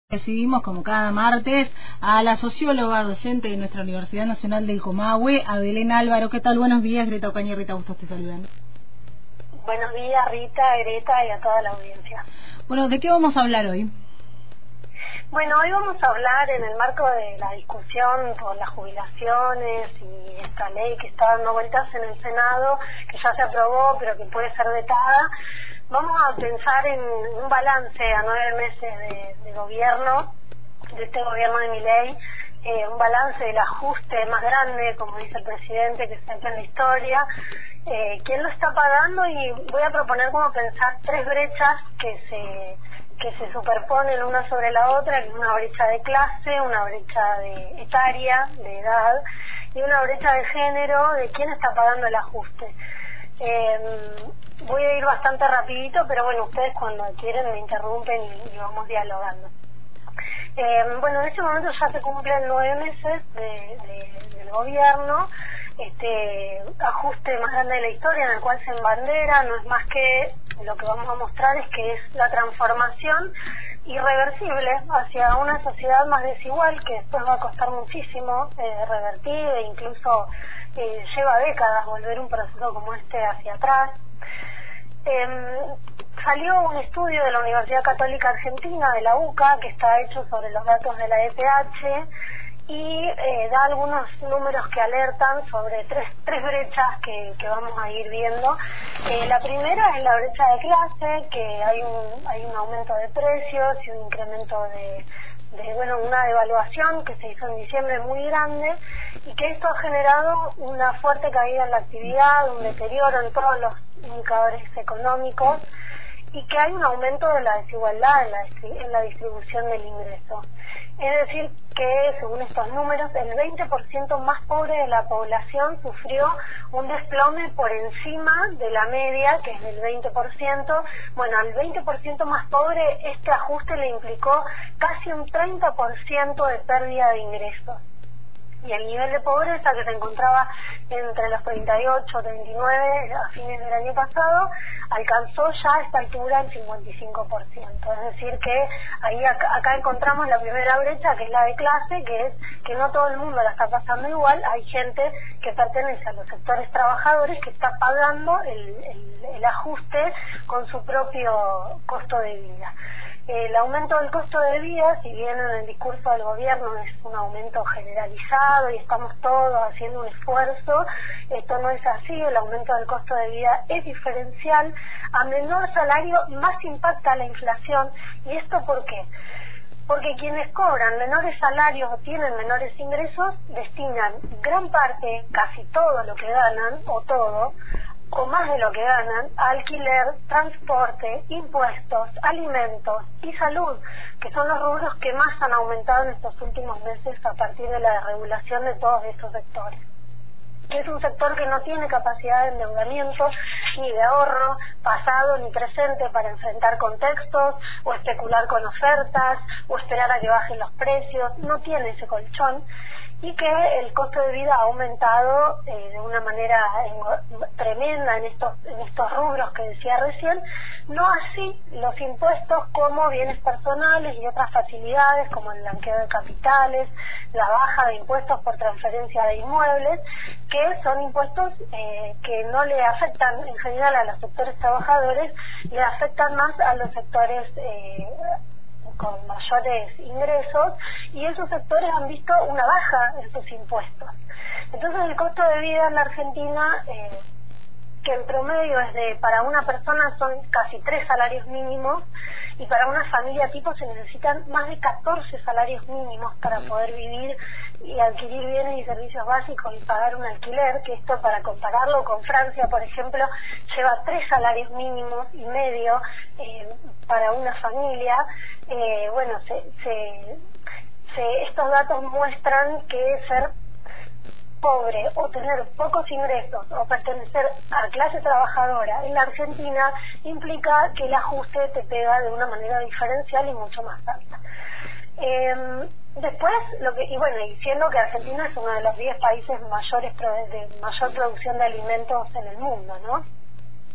Recibimos como cada martes a la socióloga docente de nuestra Universidad Nacional del Comahue, a Belén Álvaro. ¿Qué tal? Buenos días, Greta Ocaña y Rita Bustos te saludan. Buenos días, Rita, Greta y a toda la audiencia. Bueno, ¿de qué vamos a hablar hoy? Bueno, hoy vamos a hablar en el marco de la discusión por las jubilaciones y esta ley que está dando vueltas en el Senado, que ya se aprobó pero que puede ser vetada. Vamos a pensar en un balance a 9 meses de gobierno, de este gobierno de Milei, un balance del ajuste más grande, como dice el presidente, que se ha hecho en la historia, quién lo está pagando, y voy a proponer como pensar tres brechas que se superponen una sobre la otra, que es una brecha de clase, una brecha de etaria, de edad, y una brecha de género, de quién está pagando el ajuste. Voy a ir bastante rapidito, pero bueno, ustedes cuando quieren me interrumpen y vamos dialogando. Bueno, en este momento ya se cumplen 9 meses del gobierno, este ajuste más grande de la historia, en el cual se embandera, no es más que lo que vamos a mostrar, es que es la transformación irreversible hacia una sociedad más desigual, que después va a costar muchísimo revertir, e incluso lleva décadas volver un proceso como este hacia atrás. Salió un estudio de la Universidad Católica Argentina, de la UCA, que está hecho sobre los datos de la EPH, y da algunos números que alertan sobre tres brechas que vamos a ir viendo. La primera es la brecha de clase, que hay un aumento de precios y un incremento de una devaluación que se hizo en diciembre muy grande, y que esto ha generado una fuerte caída en la actividad, un deterioro en todos los indicadores económicos, y que hay un aumento de la desigualdad en la distribución del ingreso. Es decir, que según estos números, el 20% más pobre de la población sufrió un desplome por encima de la media, que es del 20%. Bueno, al 20% más pobre este ajuste le implicó casi un 30% de pérdida de ingresos. Y el nivel de pobreza, que se encontraba entre los 38 y 39 a fines del año pasado, alcanzó ya a esta altura el 55%. Es decir, que ahí acá encontramos la primera brecha, que es la de clase, que es que no todo el mundo la está pasando igual. Hay gente que pertenece a los sectores trabajadores que está pagando el ajuste con su propio costo de vida. El aumento del costo de vida, si bien en el discurso del gobierno es un aumento generalizado y estamos todos haciendo un esfuerzo, esto no es así. El aumento del costo de vida es diferencial. A menor salario más impacta la inflación. ¿Y esto por qué? Porque quienes cobran menores salarios o tienen menores ingresos destinan gran parte, casi todo lo que ganan, o todo, o más de lo que ganan, a alquiler, transporte, impuestos, alimentos y salud, que son los rubros que más han aumentado en estos últimos meses a partir de la desregulación de todos estos sectores. Es un sector que no tiene capacidad de endeudamiento ni de ahorro pasado ni presente para enfrentar contextos o especular con ofertas o esperar a que bajen los precios. No tiene ese colchón, y que el costo de vida ha aumentado de una manera tremenda en estos rubros que decía recién. No así los impuestos, como bienes personales y otras facilidades como el blanqueo de capitales, la baja de impuestos por transferencia de inmuebles, que son impuestos que no le afectan en general a los sectores trabajadores, le afectan más a los sectores con mayores ingresos, y esos sectores han visto una baja en sus impuestos. Entonces el costo de vida en la Argentina, que en promedio para una persona son casi 3 salarios mínimos, y para una familia tipo se necesitan más de 14 salarios mínimos para poder vivir y adquirir bienes y servicios básicos y pagar un alquiler, que esto, para compararlo con Francia, por ejemplo, lleva 3 salarios mínimos y medio para una familia. Estos datos muestran que ser pobre o tener pocos ingresos o pertenecer a clase trabajadora en la Argentina implica que el ajuste te pega de una manera diferencial y mucho más alta. Después, diciendo que Argentina es uno de los 10 países mayores de mayor producción de alimentos en el mundo, ¿no?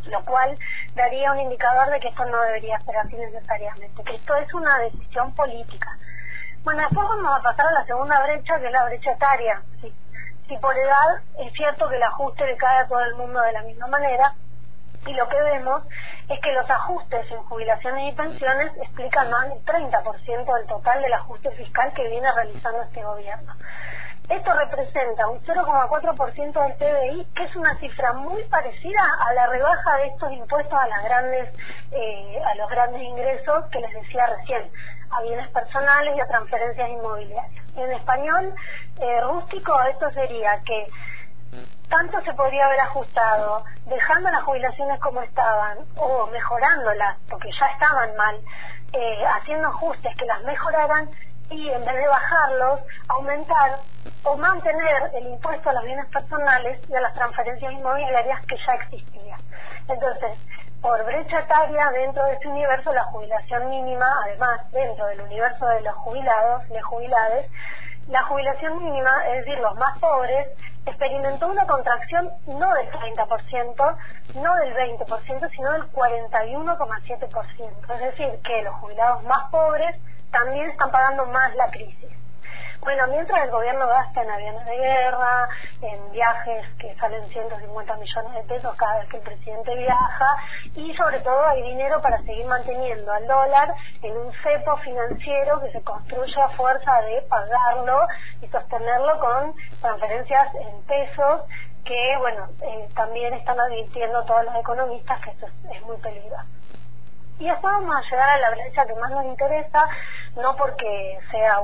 lo cual daría un indicador de que esto no debería ser así necesariamente, que esto es una decisión política. Bueno, después vamos a pasar a la segunda brecha, que es la brecha etaria. Si por edad es cierto que el ajuste le cae a todo el mundo de la misma manera, y lo que vemos es que los ajustes en jubilaciones y pensiones explican más del 30% del total del ajuste fiscal que viene realizando este gobierno. Esto representa un 0,4% del PBI, que es una cifra muy parecida a la rebaja de estos impuestos a los grandes ingresos que les decía recién, a bienes personales y a transferencias inmobiliarias. En español rústico, esto sería que tanto se podría haber ajustado dejando las jubilaciones como estaban o mejorándolas, porque ya estaban mal, haciendo ajustes que las mejoraran, y en vez de bajarlos, aumentar o mantener el impuesto a los bienes personales y a las transferencias inmobiliarias que ya existía. Entonces, por brecha etaria, dentro de este universo, la jubilación mínima, además, dentro del universo de los jubilados, de jubilades, la jubilación mínima, es decir, los más pobres, experimentó una contracción no del 30%, no del 20%, sino del 41,7%. Es decir, que los jubilados más pobres también están pagando más la crisis. Bueno, mientras el gobierno gasta en aviones de guerra, en viajes que salen 150 millones de pesos cada vez que el presidente viaja, y sobre todo hay dinero para seguir manteniendo al dólar en un cepo financiero que se construye a fuerza de pagarlo y sostenerlo con transferencias en pesos, que bueno, también están advirtiendo todos los economistas que esto es muy peligroso. Y después vamos a llegar a la brecha que más nos interesa, no porque sea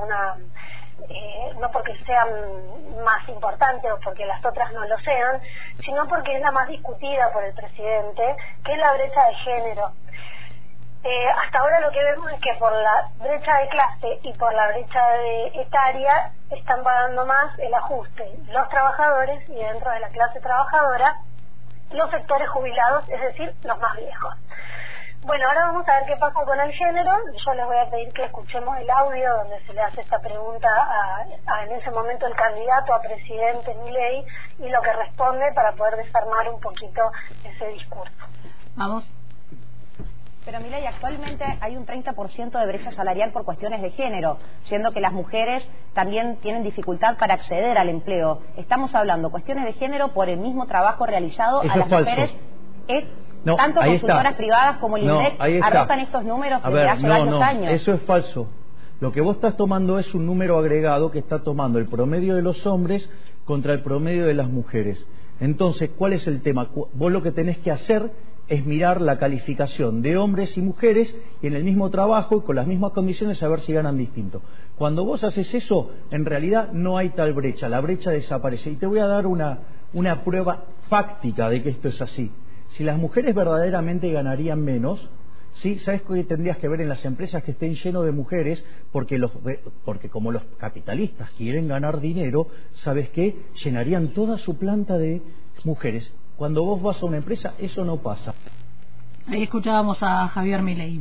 más importante o porque las otras no lo sean, sino porque es la más discutida por el presidente, que es la brecha de género. Hasta ahora lo que vemos es que por la brecha de clase y por la brecha etaria están pagando más el ajuste los trabajadores, y dentro de la clase trabajadora los sectores jubilados, es decir, los más viejos. Bueno, ahora vamos a ver qué pasa con el género. Yo les voy a pedir que escuchemos el audio donde se le hace esta pregunta en ese momento el candidato a presidente Milei, y lo que responde para poder desarmar un poquito ese discurso. Vamos. Pero Milei, actualmente hay un 30% de brecha salarial por cuestiones de género, siendo que las mujeres también tienen dificultad para acceder al empleo. Estamos hablando cuestiones de género por el mismo trabajo realizado. Eso a las es falso. Mujeres. No, tanto consultoras está. privadas como el INDEC arrojan estos números desde hace varios años. Eso es falso. Lo que vos estás tomando es un número agregado que está tomando el promedio de los hombres contra el promedio de las mujeres. Entonces, ¿cuál es el tema? Vos lo que tenés que hacer es mirar la calificación de hombres y mujeres y en el mismo trabajo y con las mismas condiciones, a ver si ganan distinto. Cuando vos haces eso, en realidad no hay tal brecha, la brecha desaparece. Y te voy a dar una prueba fáctica de que esto es así. Si las mujeres verdaderamente ganarían menos, ¿sí? ¿Sabes qué tendrías que ver en las empresas que estén llenos de mujeres? Porque como los capitalistas quieren ganar dinero, ¿sabes qué? Llenarían toda su planta de mujeres. Cuando vos vas a una empresa, eso no pasa. Ahí escuchábamos a Javier Milei.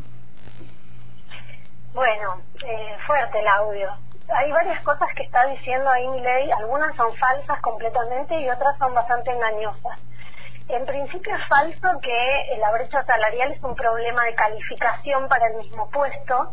Bueno, fuerte el audio. Hay varias cosas que está diciendo ahí Milei, algunas son falsas completamente y otras son bastante engañosas. En principio es falso que la brecha salarial es un problema de calificación para el mismo puesto,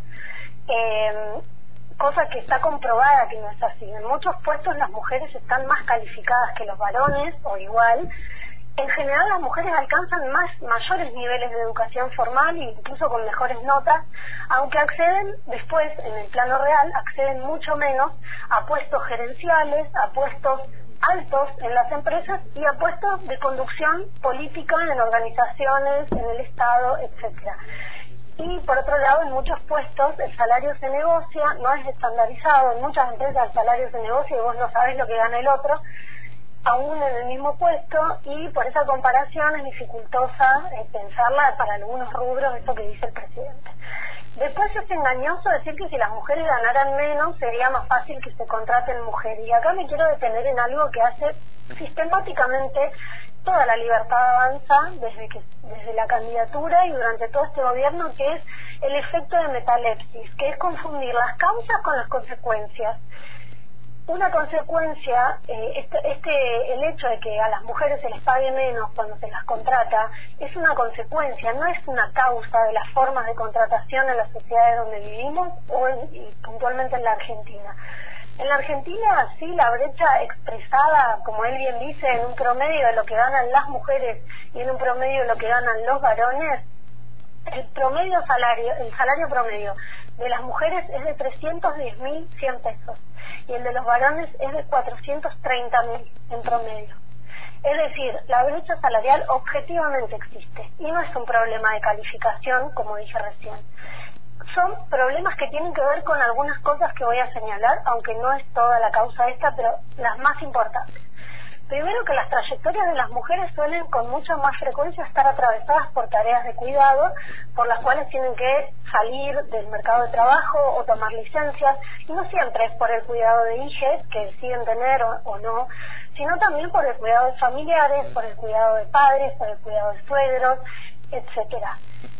cosa que está comprobada que no es así. En muchos puestos las mujeres están más calificadas que los varones o igual. En general las mujeres alcanzan mayores niveles de educación formal e incluso con mejores notas, aunque acceden después, en el plano real, acceden mucho menos a puestos gerenciales, a puestos altos en las empresas y a puestos de conducción política en organizaciones, en el Estado, etcétera. Y por otro lado, en muchos puestos el salario se negocia, no es estandarizado. En muchas empresas el salario se negocia y vos no sabés lo que gana el otro, aún en el mismo puesto, y por esa comparación es dificultosa pensarla para algunos rubros, esto que dice el presidente. Después es engañoso decir que si las mujeres ganaran menos sería más fácil que se contraten mujeres. Y acá me quiero detener en algo que hace sistemáticamente toda la Libertad Avanza desde la candidatura y durante todo este gobierno, que es el efecto de metalepsis, que es confundir las causas con las consecuencias. una consecuencia, el hecho de que a las mujeres se les pague menos cuando se las contrata, es una consecuencia, no es una causa de las formas de contratación en las sociedades donde vivimos y puntualmente en la Argentina. En la Argentina, sí, la brecha expresada, como él bien dice, en un promedio de lo que ganan las mujeres y en un promedio de lo que ganan los varones, el salario promedio de las mujeres es de 310.100 pesos y el de los varones es de 430.000 en promedio. Es decir, la brecha salarial objetivamente existe y no es un problema de calificación, como dije recién. Son problemas que tienen que ver con algunas cosas que voy a señalar, aunque no es toda la causa esta, pero las más importantes. Primero, que las trayectorias de las mujeres suelen con mucha más frecuencia estar atravesadas por tareas de cuidado, por las cuales tienen que salir del mercado de trabajo o tomar licencias, y no siempre es por el cuidado de hijas que deciden tener o no, sino también por el cuidado de familiares, por el cuidado de padres, por el cuidado de suegros, etcétera.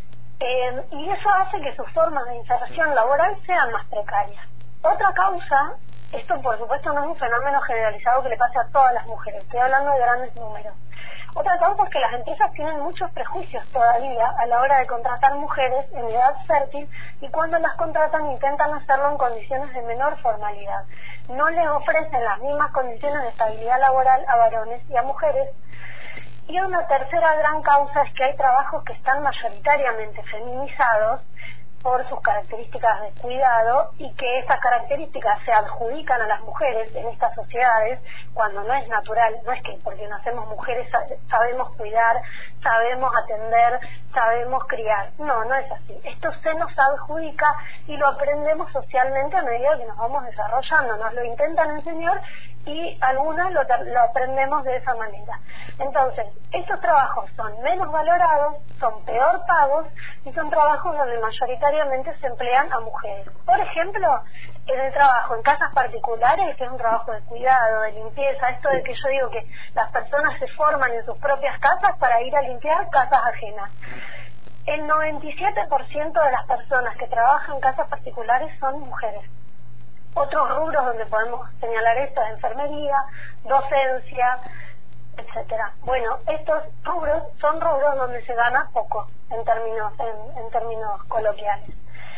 Y eso hace que sus formas de inserción laboral sean más precarias. Otra causa, esto por supuesto no es un fenómeno generalizado que le pase a todas las mujeres, estoy hablando de grandes números. Otra causa es que las empresas tienen muchos prejuicios todavía a la hora de contratar mujeres en edad fértil y cuando las contratan intentan hacerlo en condiciones de menor formalidad. No les ofrecen las mismas condiciones de estabilidad laboral a varones y a mujeres. Y una tercera gran causa es que hay trabajos que están mayoritariamente feminizados por sus características de cuidado y que estas características se adjudican a las mujeres en estas sociedades cuando no es natural, no es que porque nacemos mujeres sabemos cuidar, sabemos atender, sabemos criar, no es así. Esto se nos adjudica y lo aprendemos socialmente a medida que nos vamos desarrollando, nos lo intentan enseñar y algunas lo aprendemos de esa manera. Entonces, estos trabajos son menos valorados, son peor pagos y son trabajos donde mayoritariamente se emplean a mujeres. Por ejemplo, en el trabajo en casas particulares, que es un trabajo de cuidado, de limpieza, esto de que yo digo que las personas se forman en sus propias casas para ir a limpiar casas ajenas. El 97% de las personas que trabajan en casas particulares son mujeres. Otros rubros donde podemos señalar esto es enfermería, docencia, etcétera. Bueno, estos rubros son rubros donde se gana poco en términos coloquiales.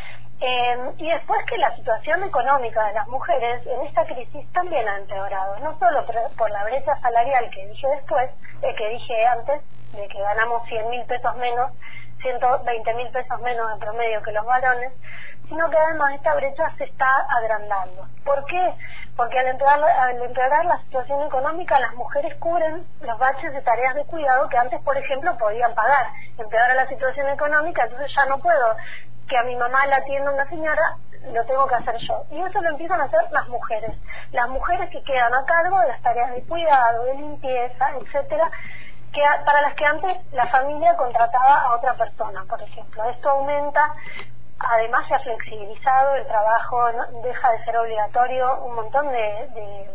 Y después que la situación económica de las mujeres en esta crisis también ha empeorado, no solo por la brecha salarial que dije antes, de que ganamos 100.000 pesos menos, 120.000 pesos menos en promedio que los varones, sino que además esta brecha se está agrandando. ¿Por qué? Porque al empeorar la situación económica, las mujeres cubren los baches de tareas de cuidado que antes, por ejemplo, podían pagar. Empeora la situación económica, entonces ya no puedo que a mi mamá la atienda una señora, lo tengo que hacer yo. Y eso lo empiezan a hacer las mujeres que quedan a cargo de las tareas de cuidado, de limpieza, etcétera, para las que antes la familia contrataba a otra persona, por ejemplo. Esto aumenta. Además se ha flexibilizado el trabajo, deja de ser obligatorio un montón de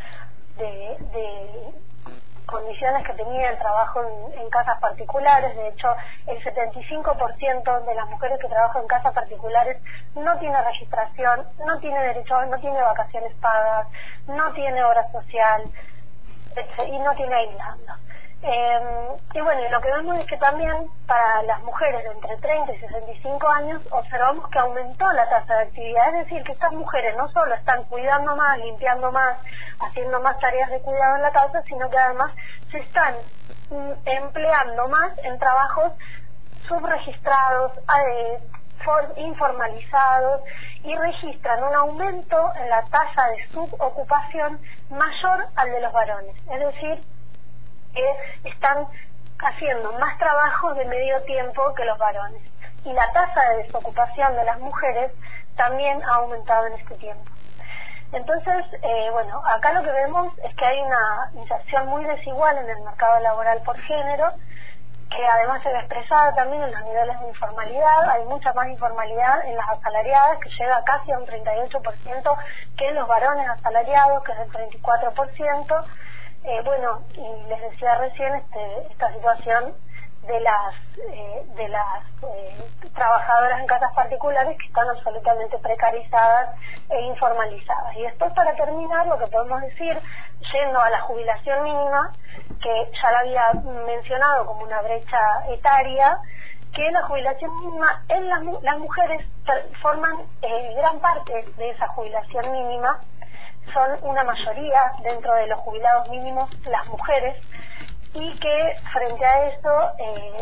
condiciones que tenía el trabajo en casas particulares. De hecho, el 75% de las mujeres que trabajan en casas particulares no tiene registración, no tiene derecho, no tiene vacaciones pagas, no tiene obra social y no tiene aislando. Y bueno, lo que vemos es que también para las mujeres de entre 30 y 65 años observamos que aumentó la tasa de actividad, es decir, que estas mujeres no solo están cuidando más, limpiando más, haciendo más tareas de cuidado en la casa, sino que además se están empleando más en trabajos subregistrados, informalizados, y registran un aumento en la tasa de subocupación mayor al de los varones, es decir, que están haciendo más trabajos de medio tiempo que los varones. Y la tasa de desocupación de las mujeres también ha aumentado en este tiempo. Entonces, bueno, acá lo que vemos es que hay una inserción muy desigual en el mercado laboral por género, que además se ve expresada también en los niveles de informalidad. Hay mucha más informalidad en las asalariadas, que llega casi a un 38%, que en los varones asalariados, que es el 34%. Bueno, y les decía recién, esta situación de las trabajadoras en casas particulares, que están absolutamente precarizadas e informalizadas. Y después, para terminar, lo que podemos decir, yendo a la jubilación mínima, que ya la había mencionado como una brecha etaria, que la jubilación mínima en las mujeres forman gran parte de esa jubilación mínima, son una mayoría dentro de los jubilados mínimos las mujeres, y que frente a eso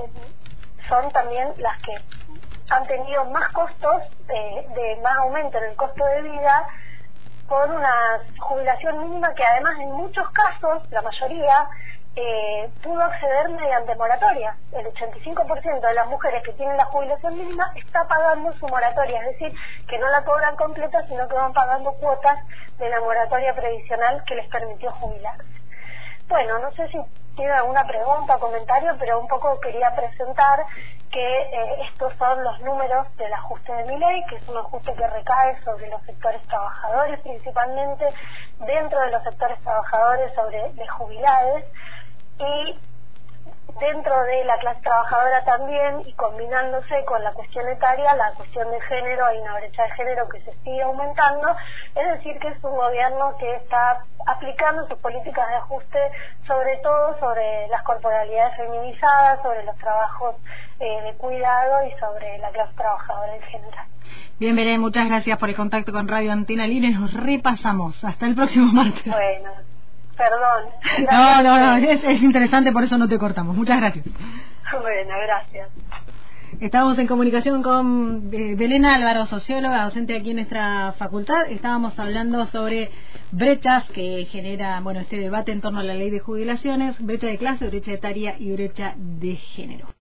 son también las que han tenido más costos, de más aumento en el costo de vida, por una jubilación mínima que además en muchos casos, la mayoría, pudo acceder mediante moratoria. El 85% de las mujeres que tienen la jubilación mínima está pagando su moratoria, es decir, que no la cobran completa, sino que van pagando cuotas de la moratoria previsional que les permitió jubilarse. Bueno, no sé si tiene alguna pregunta o comentario, pero un poco quería presentar que estos son los números del ajuste de Milei, que es un ajuste que recae sobre los sectores trabajadores, principalmente dentro de los sectores trabajadores sobre de jubilados, y dentro de la clase trabajadora también, y combinándose con la cuestión etaria, la cuestión de género. Hay una brecha de género que se sigue aumentando, es decir, que es un gobierno que está aplicando sus políticas de ajuste sobre todo sobre las corporalidades feminizadas, sobre los trabajos de cuidado y sobre la clase trabajadora en general. Bien, Belén, muchas gracias por el contacto con Radio Antena Libre. Nos repasamos. Hasta el próximo martes. Bueno, perdón. No, es interesante, por eso no te cortamos. Muchas gracias. Bueno, gracias. Estamos en comunicación con Belén Álvaro, socióloga, docente aquí en nuestra facultad. Estábamos hablando sobre brechas que genera, este debate en torno a la ley de jubilaciones, brecha de clase, brecha etaria y brecha de género.